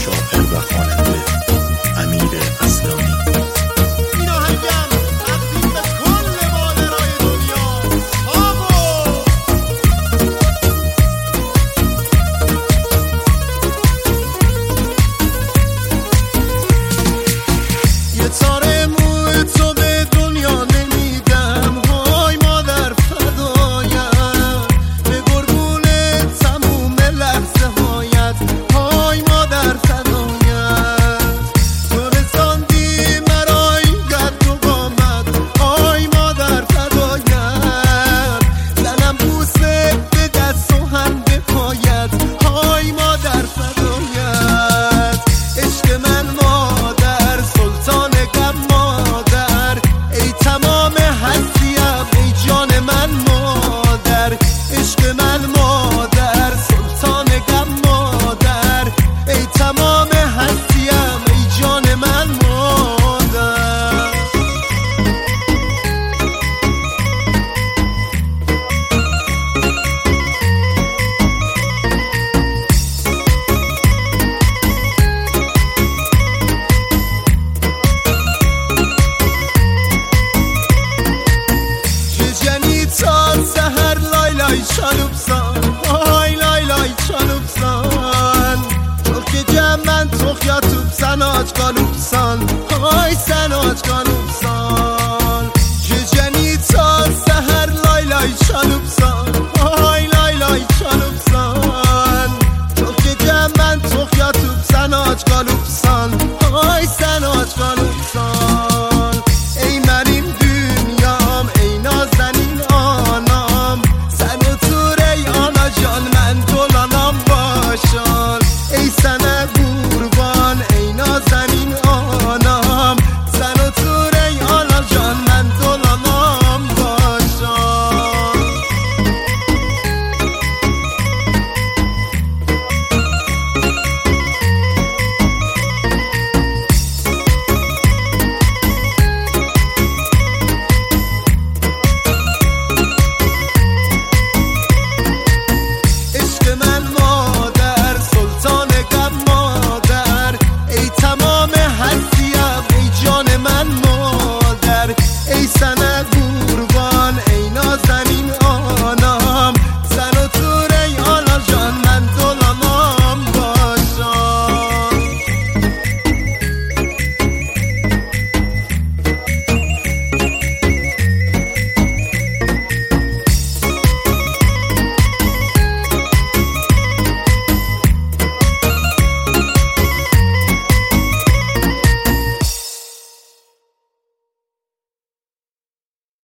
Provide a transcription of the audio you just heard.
شاعر و خواننده امیر اصلانی. این آهنگم تقدیم به کل مادرای دنیا. یه تاره موی تو به دنیا نمیدم، های مادر فدایم، به قربون تموم لحظه هایت، های مادر فدایم. تو رساندی مرا این قد و قامت، های مادر فدایم. زنم بوسه به دست و هم به پایت، های مادر فدایم. عشق من مادر، سلطان غم مادر، ای تمام هستیم ای جان من مادر. عشق من مادر، سلطان غم مادر، ای تمام هستیم ای جان من مادر. جنی تا سهر لای لای چالوبسان، های لای لای چالوبسان. تو که جمن تو خیاتوب سناج گالوبسان، های سناج گالوبسان.